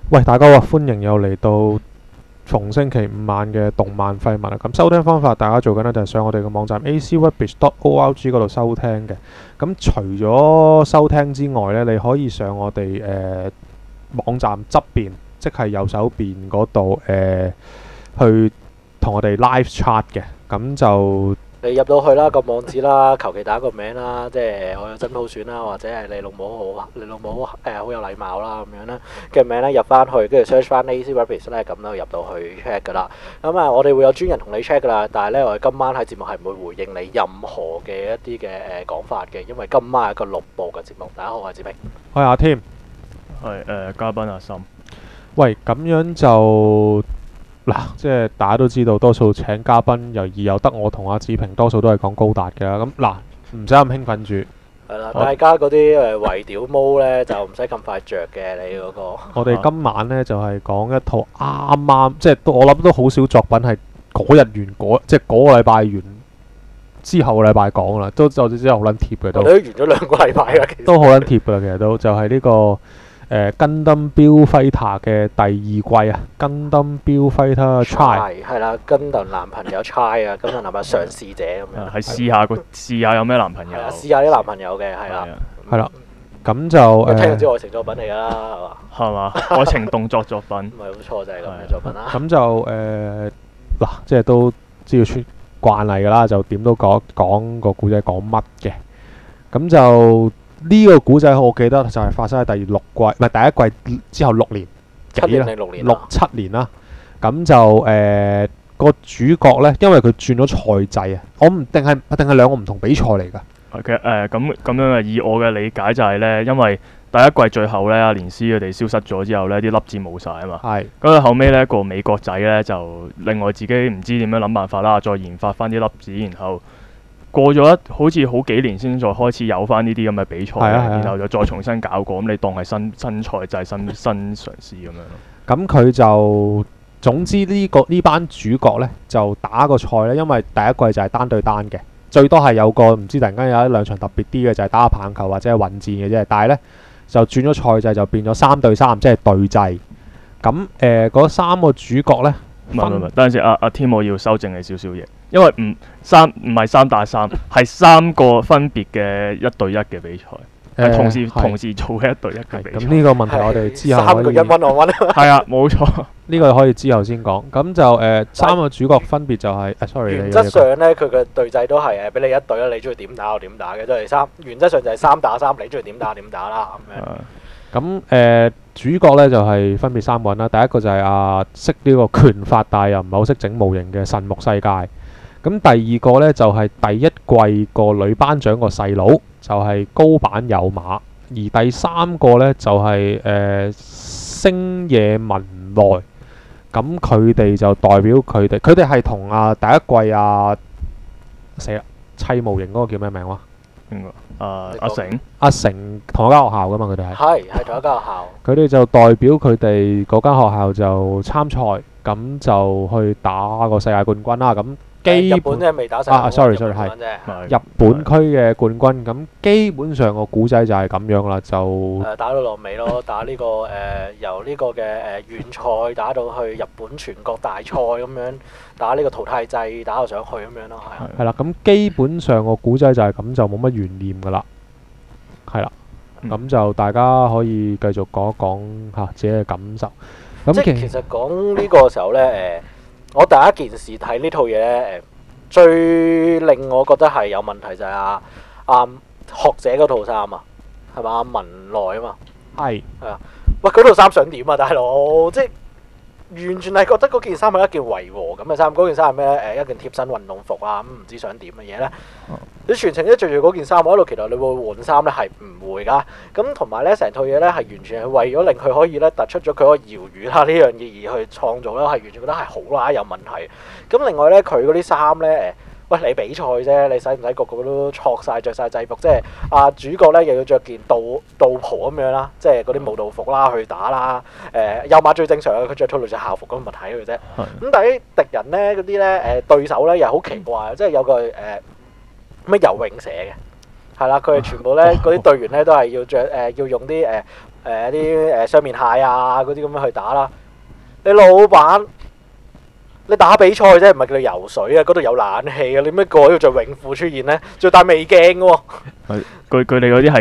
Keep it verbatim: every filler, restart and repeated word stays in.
喂，大家好啊！歡迎又嚟到逢星期五晚嘅動漫廢物啊！咁收聽方法，大家做緊呢就係上我哋嘅網站 a c webish dot org 嗰度收聽嘅。咁除咗收聽之外呢，你可以上我哋誒、呃、網站側邊，即係右手邊嗰度誒去同我哋 live chat 嘅。咁就你入到去啦，個網址啦，求其打個名啦，即係我有真普選啦，或者係你老母好，你老母好誒好有禮貌啦咁樣啦嘅名咧入翻去，跟住 search 翻 A C Rabbits 咧，咁都入到去 check 噶啦。咁啊，我哋會有專人同你 check 噶啦，但係咧我哋今晚喺節目係唔會回應你任何嘅一啲嘅誒講法嘅，因為今晚係一個錄播嘅節目。大家好，我係子平， 我係阿添。 係誒嘉賓阿森。 喂，咁樣就嗱，即係大家都知道，多數請嘉賓又而又得我同阿子平，多數都係講高達嘅啦。咁嗱，唔使咁興奮住。 係啦，大家嗰啲誒圍屌毛咧就唔使咁快着嘅，你嗰個。 我哋今晚呢，就係講一套啱啱，即係都我諗都好少作品係嗰日完嗰，即係嗰個禮拜完之後個禮拜講啦，都就真係好撚貼嘅都。 我哋都完咗兩個禮拜啦，其實。 都好撚貼㗎啦，其實都就係呢個。誒 Gundam Build Fighter 嘅第二季啊 ，Gundam Build Fighter Try 係啦，Gundam男朋友 Try 啊，Gundam男朋友嘗試者咁樣。 係試下個試下有咩男朋友。 係啊，試下啲男朋友嘅係啦。 係啦，咁就誒。 誒。 聽咗啲愛情作品嚟㗎啦，係嘛？ 係嘛？愛情動作作品。 唔係好錯就係咁嘅作品啦。 咁就誒嗱，即係都知道出慣例㗎啦，就點都講講個古仔講乜嘅，咁就。呢個古仔我記得就係發生喺第六季，唔係第一季之後六年幾啦， 七年定六年六七年啦。咁就誒個主角呢，因為佢轉咗賽制啊，我唔定係定係兩個唔同比賽嚟㗎。 其實誒咁咁樣嘅，以我嘅理解就係呢，因為第一季最後呢，阿連斯佢哋消失咗之後呢，啲粒子冇晒啊嘛。係。咁啊後尾呢個美國仔呢，就另外自己唔知點樣諗辦法啦，再研發翻啲粒子，然後。過咗一好似好幾年先再開始有翻呢啲咁嘅比賽，啊啊、然後就再重新搞過，咁你當係新新賽制、新新嘗試咁樣咯。 咁佢就總之呢、呢個呢班主角呢，就打個賽呢，因為第一季就係單對單嘅，最多係有個唔知突然間有一兩場特別啲嘅就係打下棒球或者係混戰嘅啫，但係呢，就轉咗賽制就變咗三對三，即係對制。咁誒嗰三個主角呢。 唔係唔係，等陣先，阿阿添我要修正你少少嘢，因為唔三唔係三打三，係三個分別嘅一對一嘅比賽，係、呃、同時同時做嘅一對一嘅比賽。咁呢個問題我哋之後可以。 三個一溫我溫。係啊，冇錯。 呢個可以之後先講。咁就誒、呃、三個主角分別就係、是啊、sorry。 原則上咧，佢嘅對制都係誒俾你一對啦，你中意點打我點打嘅，都係三。原則上就係三打三，你中意點打點打啦咁樣。 咁誒、呃、主角咧就係、是、分別三個人啦。第一個就係阿識呢個拳法，但係又唔係好識整模型嘅神木世界。咁第二個咧就係、是、第一季個女班長個細佬，就係、是、高坂有馬。而第三個咧就係、是、誒、呃、星野文奈。咁佢哋就代表佢哋，佢哋係同啊第一季啊死啦砌模型嗰個叫咩名話？ 邊個？誒阿成， 阿成同一間學校噶嘛，佢哋係係係同一間學校。 佢哋就代表佢哋嗰間學校就參賽，咁就去打個世界冠軍啦。咁基本日本咧未打世界冠軍啊，sorry sorry 係日本區嘅冠軍。咁基本上個古仔就係咁樣啦，就誒打到落尾咯，打呢個誒由呢個嘅誒縣賽打到去日本全國大賽咁樣，打呢個淘汰制打到上去咁樣咯，係。 係啦，咁基本上個古仔就係咁，就冇乜懸念噶啦。係啦，咁就大家可以繼續講一講嚇自己嘅感受。咁即係其實講呢個時候咧，誒，我第一件事睇呢套嘢咧，誒，最令我覺得係有問題就係阿阿學者嗰套衫啊，係嘛？阿文奈啊嘛， 係係啊，喂，嗰套衫想點啊，大佬？即係完全係覺得嗰件衫係一件違和咁嘅衫。嗰件衫係咩咧？誒，一件貼身運動服啊，咁唔知想點嘅嘢咧？你全程一着住嗰件衫，我喺度期待你會換衫咧，係唔會噶。咁同埋咧，成套嘢咧係完全係為咗令佢可以咧突出咗佢個搖魚啦呢樣嘢而去創造啦，係完全覺得係好啦有問題。咁另外咧，佢嗰啲衫咧誒，喂你比賽啫，你使唔使個個都錯晒着晒制服？即係啊主角咧又要着件道道袍咁樣啦，即係嗰啲武道服啦去打啦。誒有馬最正常嘅，佢着套類似校服咁咪睇佢啫。咁但係啲敵人咧嗰啲咧誒對手咧又好奇怪，即係有個誒。呃咩游泳社嘅，係啦，佢哋全部咧嗰啲隊員咧都係要着誒、呃、要用啲誒誒啲誒雙面蟹啊嗰啲咁樣去打啦。你老闆，你打比賽啫，唔係叫你游水啊！嗰度有冷氣啊，你咩過要着泳褲出現呢？仲要戴美鏡嘅喎。 佢佢哋嗰啲係。